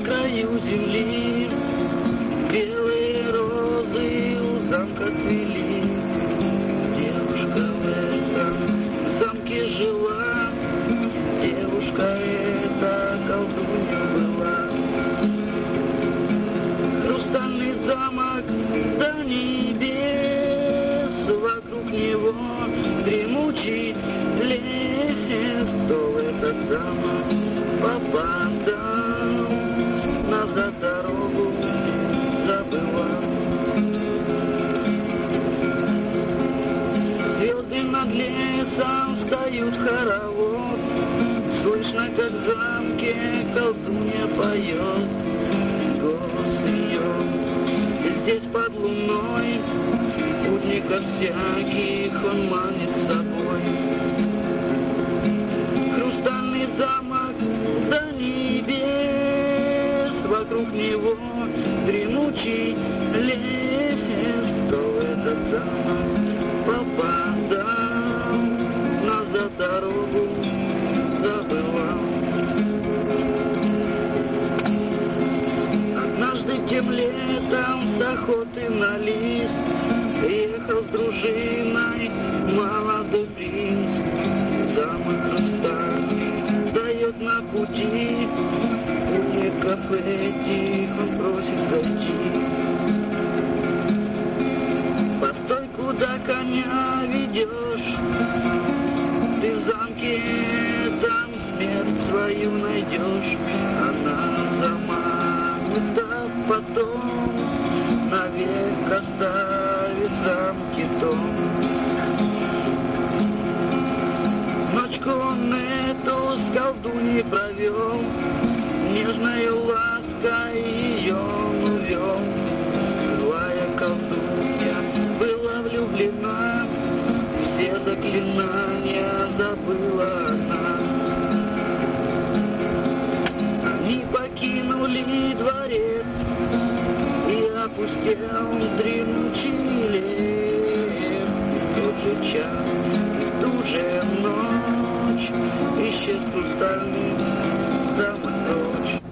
краю земли белые розы у замка цвели. Девушка в этом замке жила, девушка эта колдунья была. Хрустальный замок до небес, вокруг него дремучий лес. То в этот замок попадал, назад дорогу забывал. Звезды над лесом встают в хоровод, слышно, как в замке колдунья поет. Голос ее здесь под луной, путников всяких он манит с собой. Хрустальный замок до небес, вокруг него дремучий лес. То в этот замок попадал, назад дорогу забывал. Однажды тем летом с охоты на лис ехал с дружиной молодой принц. Замок хрустальный встает на пути, путников этих он просит зайти. Постой, куда коня ведешь, ты в замке там смерть свою найдешь. Она заманута потом, навек оставит в замке дом. Ночку он эту с колдуньей провел, нежною лаской ее он увел. Злая колдунья была влюблена, все заклинания забыла она. Они покинули дворец, и опустел дремучий лес. В тот же час, в ту же ночь исчез хрустальный замок прочь.